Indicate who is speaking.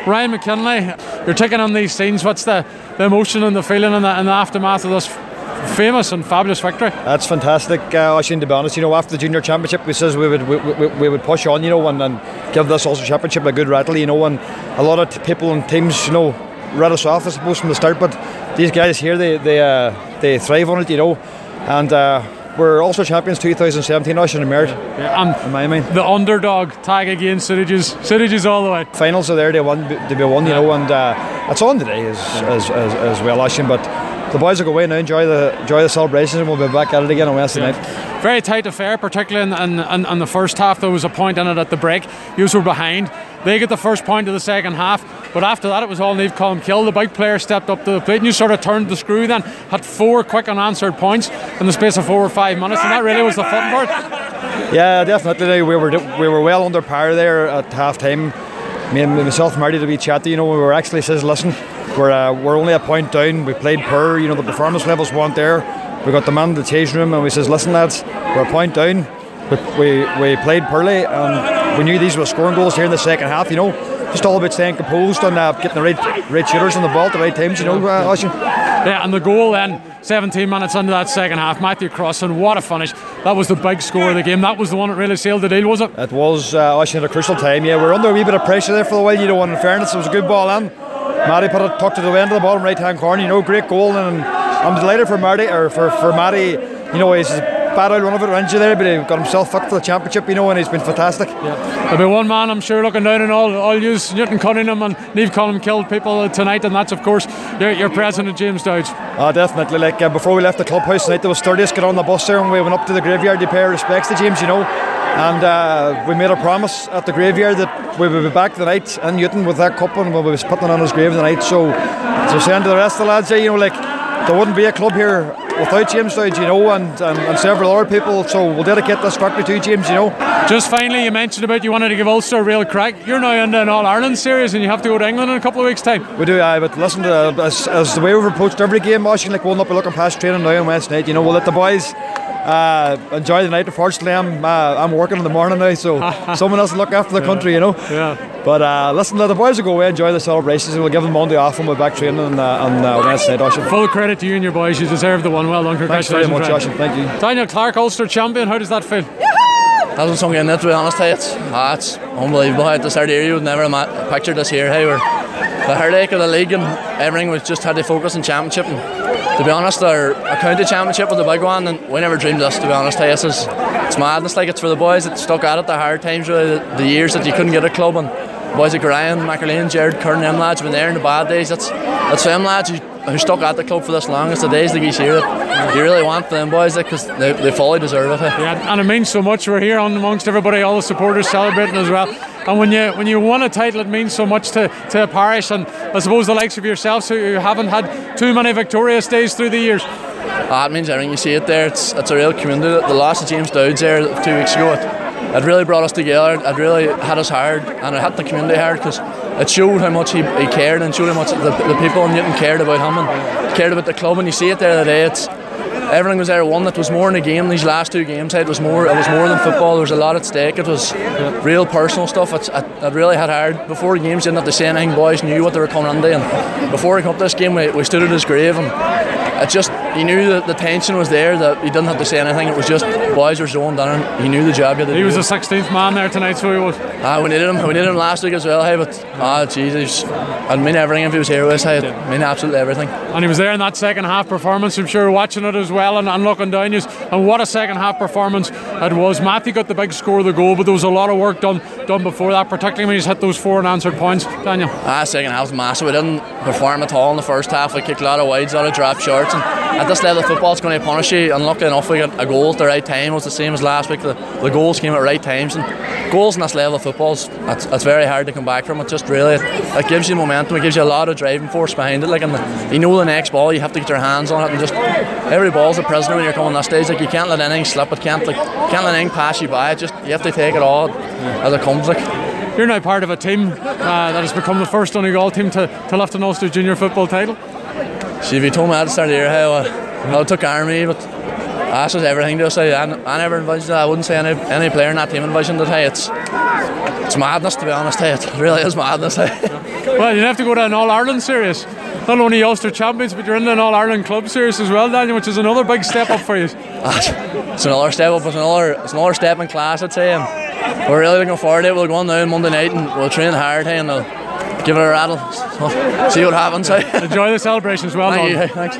Speaker 1: Ryan McKinley, you're taking on these scenes. What's the emotion and the feeling in the aftermath of this famous and fabulous victory?
Speaker 2: That's fantastic, Oisin, to be honest. After the junior championship, we says we would push on, and give this Ulster Championship a good rattle, and a lot of people and teams, read us off, I suppose, from the start. But these guys here, they thrive on it, and we're Ulster champions 2017, Oisin and Merit. In my mind,
Speaker 1: the underdog tag again, Sudages all the way.
Speaker 2: Finals are there to be won, and it's on today as well, Oisin. But the boys will go away now, enjoy the celebrations, and we'll be back at it again on Wednesday night.
Speaker 1: Very tight affair, particularly in the first half. There was a point in it at the break. You were behind. They get the first point of the second half, but after that it was all Niamh Colmcille. The big player stepped up to the plate, and you sort of turned the screw then. Had 4 quick unanswered points in the space of 4 or 5 minutes, and that really was the footing for it.
Speaker 2: Yeah, definitely. We were well under par there at half time. Me and myself and Marty to be chatty, we were actually says, listen, we're only a point down. We played poor, the performance levels weren't there. We got the man in the changing room and we says, listen lads, we're a point down. We played poorly, and we knew these were scoring goals here in the second half, just all about staying composed and getting the right shooters on the ball at the right times, Oisin.
Speaker 1: Yeah, and the goal then, 17 minutes into that second half, Matthew Crossan, what a finish. That was the big score of the game. That was the one that really sealed the deal, was it?
Speaker 2: It was, Oisin, at a crucial time. Yeah, we're under a wee bit of pressure there for a while, and in fairness, it was a good ball in. Matty put it tucked to the end of the bottom right hand corner, great goal, and I'm delighted for Matty, he's bad out one of it, injury there, but he got himself fit for the championship, and he's been fantastic.
Speaker 1: Yeah. There'll be one man, I'm sure, looking down on all yous, Newton Cunningham and Niamh Colmcille people tonight, and that's of course your president James Dowdge.
Speaker 2: Definitely. Before we left the clubhouse tonight, there was 30 of us got on the bus there, and we went up to the graveyard to pay our respects to James, and we made a promise at the graveyard that we would be back tonight in Newton with that cup, and we'll be putting it on his grave tonight. So saying to the rest of the lads, there wouldn't be a club here without James Dowdge, and several other people, so we'll dedicate this victory to James,
Speaker 1: Just finally, you mentioned about you wanted to give Ulster a real crack. You're now into an All-Ireland series and you have to go to England in a couple of weeks' time.
Speaker 2: We do, but listen, as the way we've approached every game, we'll not be looking past training now on Wednesday night, we'll let the boys enjoy the night. Unfortunately, I'm working in the morning now, so someone else will look after the country,
Speaker 1: Yeah.
Speaker 2: But listen, the boys will go away, enjoy the celebrations, and we'll give them Monday off and we'll be back training on Wednesday night.
Speaker 1: Full credit to you and your boys. You deserve the one. Well done. Congratulations.
Speaker 2: Thanks very much, Josh. Thank you.
Speaker 1: Daniel Clark, Ulster champion. How does that feel?
Speaker 3: Hasn't sunk in it, to be honest. It's unbelievable. At the start of the year, you would never have pictured this here. How the heartache of the league and everything, we just had to focus on championship. And to be honest, our county championship was the big one, and we never dreamed this. To be honest, it's madness. It's for the boys that stuck at it the hard times, really, the years that you couldn't get a club. And boys like Ryan, McAleen, Jared Curran, them lads have been there in the bad days. It's them lads who stuck at the club for this long. It's the days like each year that you really want for them boys, because they fully deserve it.
Speaker 1: Yeah, and it means so much. We're here amongst everybody, all the supporters celebrating as well. And when you won a title, it means so much to a parish, and I suppose the likes of yourselves who haven't had too many victorious days through the years.
Speaker 3: It means everything. You see it there. It's a real community. The loss of James Dowdge there 2 weeks ago, it really brought us together. It really hit us hard, and it hit the community hard, because it showed how much he cared, and showed how much the people in Newton cared about him and cared about the club. And you see it there today. Everything was there. One, it was more in the game. These last 2 games, it was more than football. There was a lot at stake. It was real personal stuff. It really hit hard. Before the games, you didn't have to say anything. Boys knew what they were coming into, and before we come up this game, we stood at his grave, and you knew that the tension was there, that he didn't have to say anything. It was just boys were zoned in, and he knew the job he had to do.
Speaker 1: He was the 16th man there tonight, so he was.
Speaker 3: We needed him last week as well, but Jesus, I'd mean everything if he was here with us. I'd mean absolutely everything.
Speaker 1: And he was there in that second half performance, I'm sure, watching it as well and looking down you. And what a second half performance it was. Matthew got the big score of the goal, but there was a lot of work done before that, particularly when he's hit those 4 unanswered points. Daniel?
Speaker 3: Second half was massive. We didn't perform at all in the first half. We kicked a lot of wides, a lot of drop shorts, and at this level of football, it's going to punish you. And luckily enough, we got a goal at the right time. It was the same as last week. The goals came at right times, and goals in this level of football, it's very hard to come back from. It just really it gives you momentum. It gives you a lot of driving force behind it. The next ball, you have to get your hands on it, and just every ball's a prisoner when you're coming on that stage. You can't let anything slip. It can't let anything pass you by. You have to take it all as it comes.
Speaker 1: You're now part of a team that has become the first Donegal team to lift an Ulster junior football title.
Speaker 3: See, if you told me at the start of the year how it took Army, but that's just everything to us. I never envisioned it. I wouldn't say any player in that team envisioned it. It's madness, to be honest. Hey, it really is madness. Hey.
Speaker 1: Well, you have to go to an All-Ireland series. Not only Ulster champions, but you're in an All-Ireland club series as well, Daniel, which is another big step up for you.
Speaker 3: It's another step up. It's another step in class, I'd say. We're really looking forward to it. We'll go on now on Monday night and we'll train hard, hey, and we'll give it a rattle. So, see what happens. Hey.
Speaker 1: Enjoy the celebrations. Well done.
Speaker 3: Thank you. Thanks.